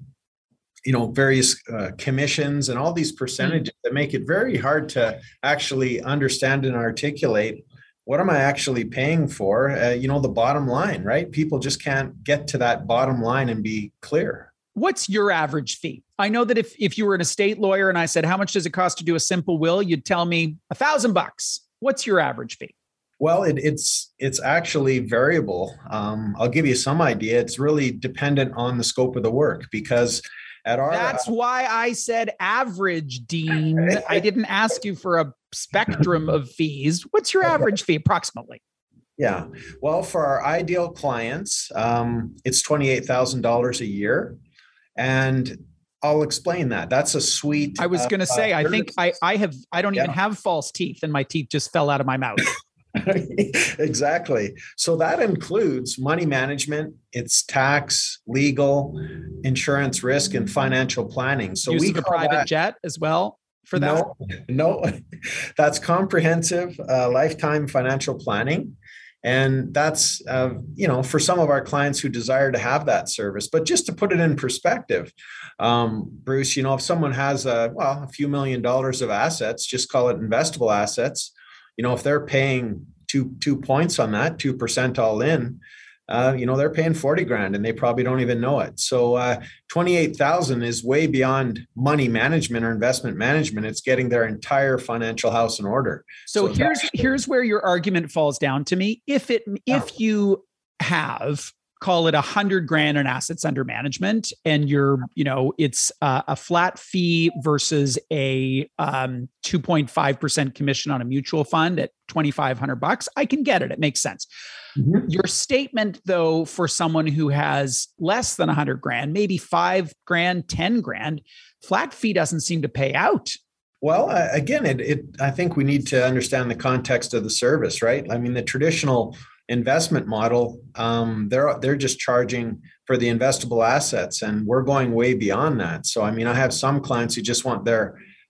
various commissions and all these percentages that make it very hard to actually understand and articulate what am I actually paying for? The bottom line, right? People just can't get to that bottom line and be clear. What's your average fee? I know that if you were an estate lawyer and I said, how much does it cost to do a simple will? You'd tell me $1,000. What's your average fee? Well, it's actually variable. I'll give you some idea. It's really dependent on the scope of the work, because that's why I said average, Dean. I didn't ask you for a spectrum of fees. What's your average fee approximately? Yeah. Well, for our ideal clients, it's $28,000 a year. And I'll explain that. That's a suite. I was going to say, I think I don't even have false teeth, and my teeth just fell out of my mouth. Exactly. So that includes money management, it's tax, legal, insurance risk, and financial planning. So we have a private jet as well for that? No, that's comprehensive lifetime financial planning. And that's, for some of our clients who desire to have that service. But just to put it in perspective, Bruce, if someone has a few $1 million of assets, just call it investable assets, if they're paying two points on that, 2% all in, they're paying 40 grand and they probably don't even know it. So 28,000 is way beyond money management or investment management. It's getting their entire financial house in order. So here's where your argument falls down to me. If you have, call it 100 grand in assets under management, and it's a flat fee versus a 2.5% commission on a mutual fund at $2,500, I can get it. It makes sense. Mm-hmm. Your statement, though, for someone who has less than 100 grand, maybe 5 grand, 10 grand, flat fee doesn't seem to pay out. Well, again, I think we need to understand the context of the service, right? I mean, the traditional investment model, they're just charging for the investable assets, and we're going way beyond that. So, I mean, I have some clients who just want their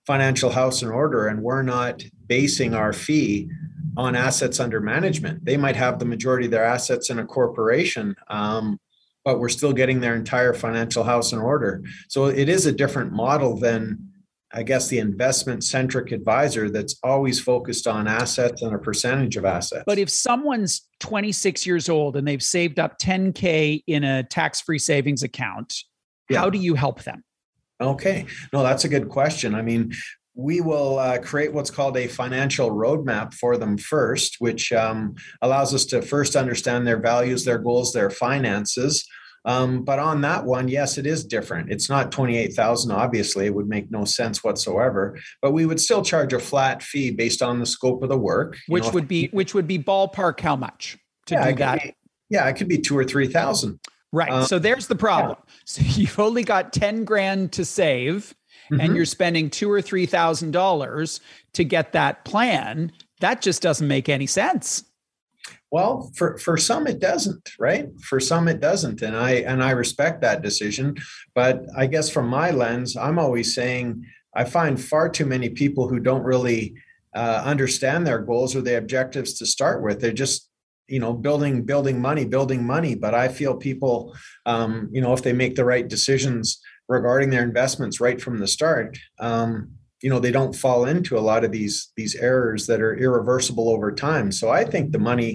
financial house in order and we're not basing our fee on assets under management. They might have the majority of their assets in a corporation, but we're still getting their entire financial house in order. So it is a different model than, I guess, the investment-centric advisor that's always focused on assets and a percentage of assets. But if someone's 26 years old and they've saved up $10K in a tax-free savings account, how do you help them? Okay. No, that's a good question. I mean, we will create what's called a financial roadmap for them first, which allows us to first understand their values, their goals, their finances. But on that one, yes, it is different. It's not $28,000. Obviously, it would make no sense whatsoever. But we would still charge a flat fee based on the scope of the work. Which would be ballpark how much to do that? It could be $2,000 or $3,000. Right. So there's the problem. Yeah. So you've only got 10 grand to save. And you're spending $2,000 or $3,000 to get that plan. That just doesn't make any sense. Well, for some it doesn't, right? For some it doesn't, and I respect that decision. But I guess from my lens, I'm always saying I find far too many people who don't really understand their goals or their objectives to start with. They're just building money. But I feel people, if they make the right decisions regarding their investments right from the start, they don't fall into a lot of these errors that are irreversible over time. So I think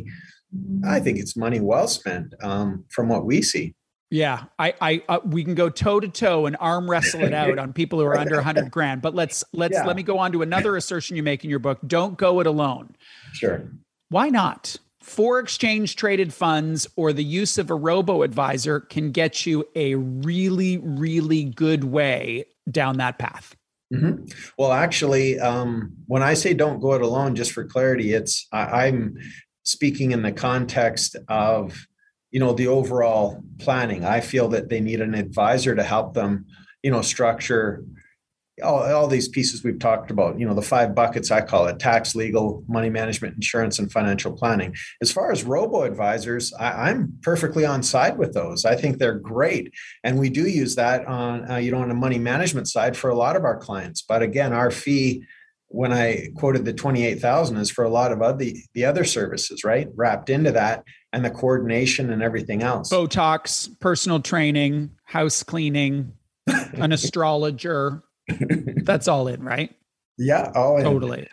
it's money well spent from what we see. Yeah, we can go toe to toe and arm wrestle it out on people who are under 100 grand. But let me go on to another assertion you make in your book. Don't go it alone. Sure. Why not? 4 exchange traded funds or the use of a robo-advisor can get you a really, really good way down that path. Mm-hmm. Well, actually, when I say don't go it alone, just for clarity, I'm speaking in the context of, the overall planning. I feel that they need an advisor to help them, structure all these pieces we've talked about, the 5 buckets, I call it: tax, legal, money management, insurance, and financial planning. As far as robo-advisors, I'm perfectly on side with those. I think they're great. And we do use that on, on the money management side for a lot of our clients. But again, our fee, when I quoted the $28,000, is for a lot of the other services, right? Wrapped into that, and the coordination and everything else. Botox, personal training, house cleaning, an astrologer. That's all in, right? Yeah, all in. Totally.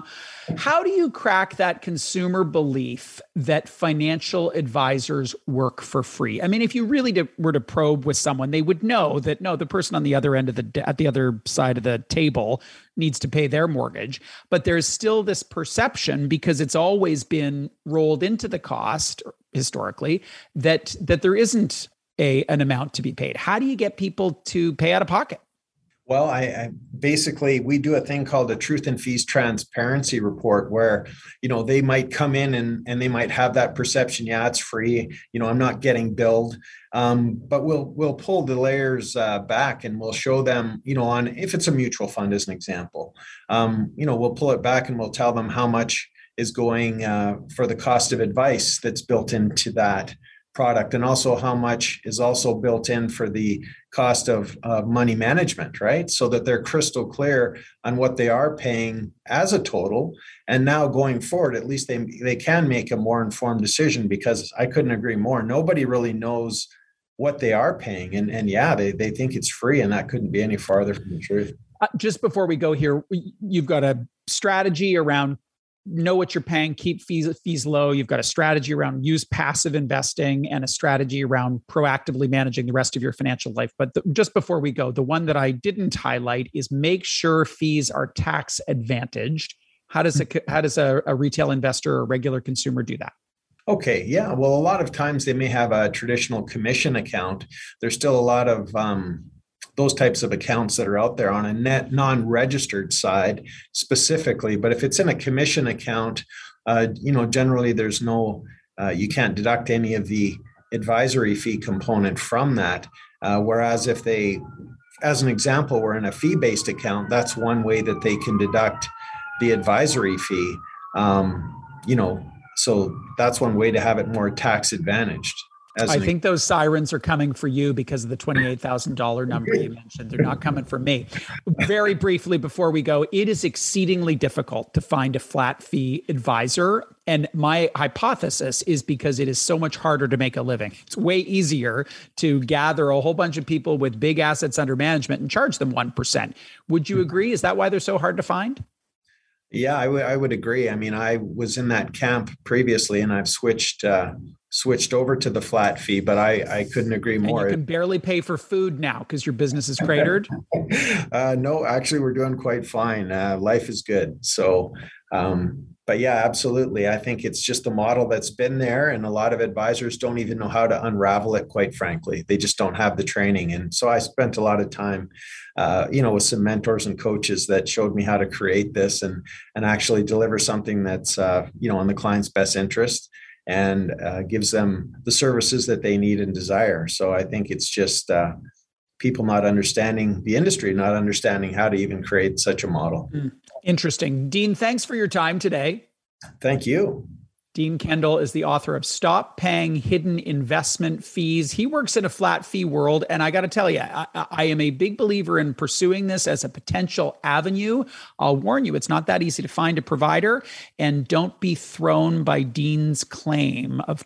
How do you crack that consumer belief that financial advisors work for free? I mean, if you really were to probe with someone, they would know that the person on the other end of at the other side of the table needs to pay their mortgage, but there's still this perception, because it's always been rolled into the cost historically, that there isn't an amount to be paid. How do you get people to pay out of pocket? Well, I basically, we do a thing called a truth and fees transparency report, where, they might come in and they might have that perception. Yeah, it's free. I'm not getting billed. But we'll pull the layers back, and we'll show them, on, if it's a mutual fund, as an example, we'll pull it back and we'll tell them how much is going for the cost of advice that's built into that product, and also how much is also built in for the cost of money management, right? So that they're crystal clear on what they are paying as a total. And now going forward, at least they can make a more informed decision, because I couldn't agree more. Nobody really knows what they are paying. And yeah, they think it's free, and that couldn't be any farther from the truth. Just before we go here, you've got a strategy around know what you're paying, keep fees low. You've got a strategy around use passive investing, and a strategy around proactively managing the rest of your financial life. But just before we go, the one that I didn't highlight is make sure fees are tax advantaged. How does a retail investor or regular consumer do that? Okay. Yeah. Well, a lot of times they may have a traditional commission account. There's still a lot of those types of accounts that are out there on a net non-registered side specifically. But if it's in a commission account, generally there's no, you can't deduct any of the advisory fee component from that. Whereas if they, as an example, were in a fee-based account, that's one way that they can deduct the advisory fee. So that's one way to have it more tax advantaged. I think those sirens are coming for you because of the $28,000 number you mentioned. They're not coming for me. Very briefly before we go, it is exceedingly difficult to find a flat fee advisor. And my hypothesis is because it is so much harder to make a living. It's way easier to gather a whole bunch of people with big assets under management and charge them 1%. Would you agree? Is that why they're so hard to find? Yeah, I would agree. I mean, I was in that camp previously, and I've switched over to the flat fee, but I couldn't agree more. And you can barely pay for food now because your business is cratered. No, actually, we're doing quite fine. Life is good. So, but yeah, absolutely. I think it's just a model that's been there, and a lot of advisors don't even know how to unravel it, quite frankly. They just don't have the training. And so I spent a lot of time, with some mentors and coaches that showed me how to create this and actually deliver something that's, in the client's best interest and gives them the services that they need and desire. So I think it's just people not understanding the industry, not understanding how to even create such a model. Interesting. Dean, thanks for your time today. Thank you. Dean Kendall is the author of Stop Paying Hidden Investment Fees. He works in a flat fee world. And I got to tell you, I am a big believer in pursuing this as a potential avenue. I'll warn you, it's not that easy to find a provider. And don't be thrown by Dean's claim of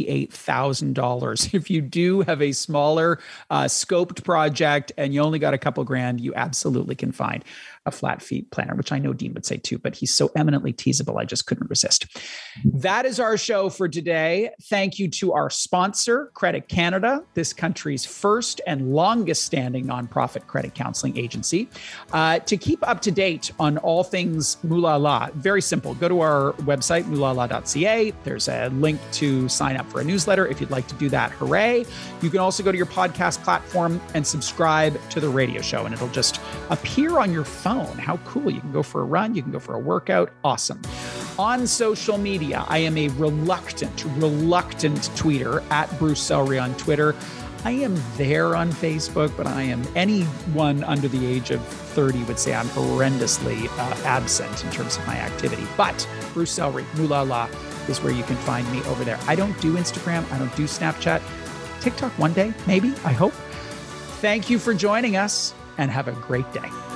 $28,000. If you do have a smaller scoped project and you only got a couple grand, you absolutely can find a flat fee planner, which I know Dean would say too, but he's so eminently teasable, I just couldn't resist. That is our show for today. Thank you to our sponsor, Credit Canada, this country's first and longest standing nonprofit credit counseling agency. To keep up to date on all things Moolah La, very simple. Go to our website, moolahla.ca. There's a link to sign up for a newsletter. If you'd like to do that, hooray. You can also go to your podcast platform and subscribe to the radio show, and it'll just appear on your phone. How cool. You can go for a run. You can go for a workout. Awesome. On social media, I am a reluctant tweeter at Bruce Sellery on Twitter. I am there on Facebook, but I am, anyone under the age of 30 would say I'm horrendously absent in terms of my activity. But Bruce Sellery, Moolah La, is where you can find me over there. I don't do Instagram. I don't do Snapchat. TikTok one day, maybe, I hope. Thank you for joining us and have a great day.